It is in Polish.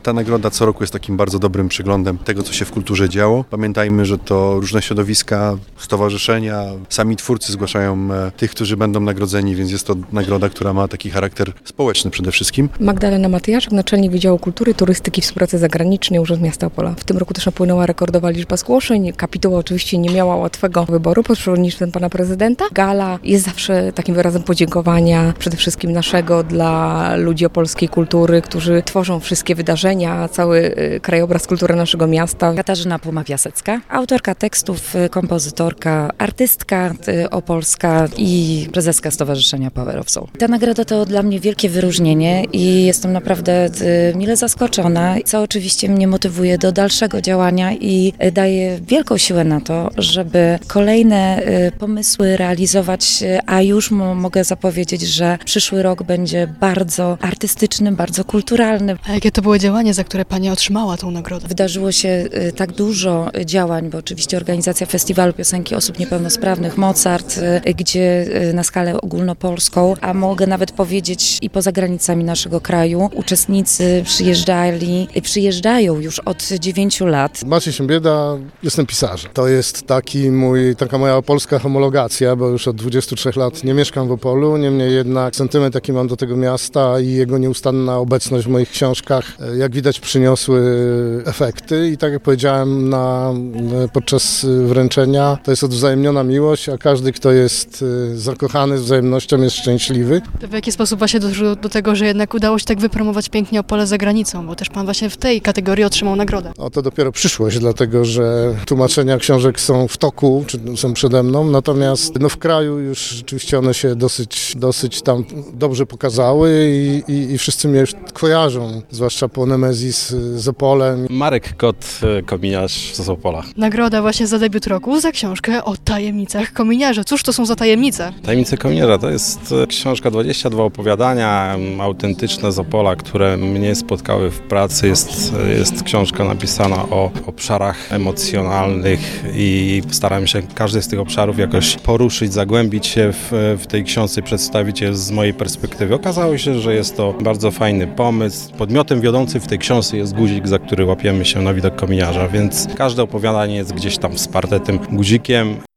Ta nagroda co roku jest takim bardzo dobrym przeglądem tego, co się w kulturze działo. Pamiętajmy, że to różne środowiska, stowarzyszenia, sami twórcy zgłaszają tych, którzy będą nagrodzeni, więc jest to nagroda, która ma taki charakter społeczny przede wszystkim. Magdalena Matyjaszek, naczelnik Wydziału Kultury, Turystyki i Współpracy Zagranicznej, Urząd Miasta Opola. W tym roku też napłynęła rekordowa liczba zgłoszeń. Kapituła oczywiście nie miała łatwego wyboru pod przewodnictwem pana prezydenta. Gala jest zawsze takim wyrazem podziękowania przede wszystkim naszego dla ludzi opolskiej kultury, którzy tworzą wszystkie wydarzenia, cały krajobraz kultury naszego miasta. Katarzyna Puma-Piasecka, autorka tekstów, kompozytorka, artystka opolska i prezeska Stowarzyszenia Power of Soul. Ta nagroda to dla mnie wielkie wyróżnienie i jestem naprawdę mile zaskoczona, co oczywiście mnie motywuje do dalszego działania i daje wielką siłę na to, żeby kolejne pomysły realizować, a już mogę zapowiedzieć, że przyszły rok będzie bardzo artystyczny, bardzo kulturalny. A jakie to były działania, za które Pani otrzymała tą nagrodę? Wydarzyło się tak dużo działań, bo oczywiście organizacja Festiwalu Piosenki Osób Niepełnosprawnych Mozart, gdzie na skalę ogólnopolską, a mogę nawet powiedzieć i poza granicami naszego kraju, uczestnicy przyjeżdżają już od 9 lat. Maciej Siembieda, jestem pisarzem. To jest taka moja opolska homologacja, bo już od 23 lat nie mieszkam w Opolu, niemniej jednak sentyment jaki mam do tego miasta i jego nieustanna obecność w moich książkach, jak widać, przyniosły efekty i tak jak powiedziałem podczas wręczenia, to jest odwzajemniona miłość, a każdy, kto jest zakochany z wzajemnością, jest szczęśliwy. To w jaki sposób właśnie doszło do tego, że jednak udało się tak wypromować pięknie Opole za granicą, bo też Pan właśnie w tej kategorii otrzymał nagrodę. To dopiero przyszłość, dlatego że tłumaczenia książek są w toku, czy są przede mną, natomiast w kraju już rzeczywiście one się dosyć tam dobrze pokazały i wszyscy mnie już kojarzą, zwłaszcza po Nemezis z Opolem. Marek Kot, kominiarz z Opola. Nagroda właśnie za debiut roku za książkę o tajemnicach kominiarza. Cóż to są za tajemnice? Tajemnice kominiarza to jest książka 22 opowiadania autentyczne z Opola, które mnie spotkały w pracy. Jest książka napisana o obszarach emocjonalnych i starałem się każdy z tych obszarów jakoś poruszyć, zagłębić się w tej książce, przedstawić je z mojej perspektywy. Okazało się, że jest to bardzo fajny pomysł. Podmiotem wiodącym w tej książce jest guzik, za który łapiemy się na widok kominiarza, więc każde opowiadanie jest gdzieś tam wsparte tym guzikiem.